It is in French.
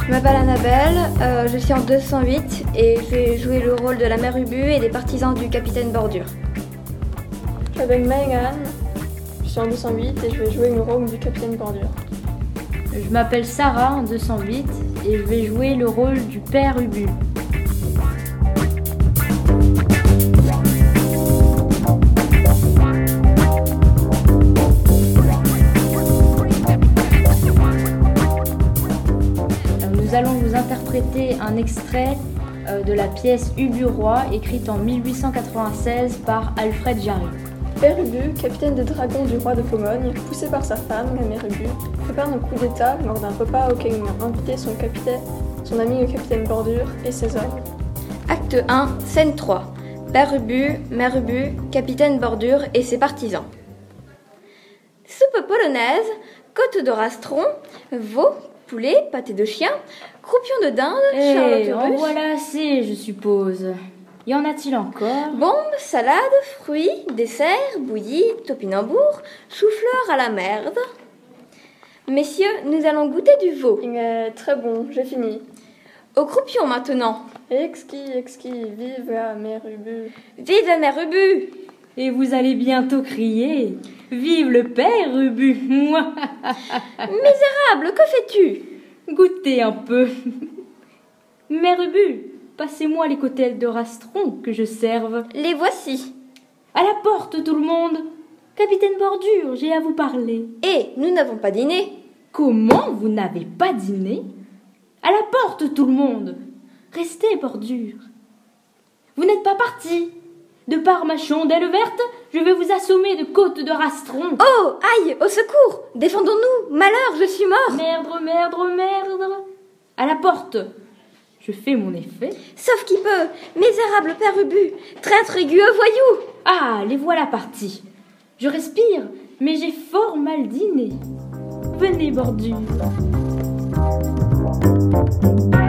Je m'appelle Annabelle, je suis en 208 et je vais jouer le rôle de la mère Ubu et des partisans du capitaine Bordure. Je m'appelle Megan, je suis en 208 et je vais jouer le rôle du capitaine Bordure. Je m'appelle Sarah en 208 et je vais jouer le rôle du père Ubu. Nous allons vous interpréter un extrait de la pièce Ubu Roi, écrite en 1896 par Alfred Jarry. Père Ubu, capitaine des dragons du roi de Pomogne, poussé par sa femme, la mère Ubu, prépare un coup d'état lors d'un repas auquel il a invité son ami le capitaine Bordure et ses hommes. Acte 1, scène 3. Père Ubu, mère Ubu, capitaine Bordure et ses partisans. Soupe polonaise, côte de rastron, veau, poulet, pâté de chien, croupion de dinde, charlotte En russe, voilà assez, je suppose. Y en a-t-il encore? bombe, salade, fruits, dessert, bouillie, topinambour, chou-fleur à la merde. Messieurs, nous allons goûter du veau. Il est très bon, j'ai fini. Au croupion maintenant. Exquis, vive la mère Ubu. Vive la mère Ubu! Et vous allez bientôt crier « Vive le père Ubu !» Misérable, que fais-tu? Goûtez un peu. Mère Ubu, passez-moi les côtelettes de rastron que je serve. Les voici. À la porte, tout le monde. Capitaine Bordure, j'ai à vous parler. Et nous n'avons pas dîné. Comment vous n'avez pas dîné? À la porte, tout le monde. Restez, Bordure. Vous n'êtes pas parti. De par ma chandelle verte, je vais vous assommer de côtes de rastron. Oh, aïe, au secours! Défendons-nous! Malheur, je suis mort! Merde. À la porte. Je fais mon effet. Sauf qui peut! Misérable père Ubu! Traître aigueux voyou! Ah, les voilà partis. Je respire, mais j'ai fort mal dîné. Venez, Bordure.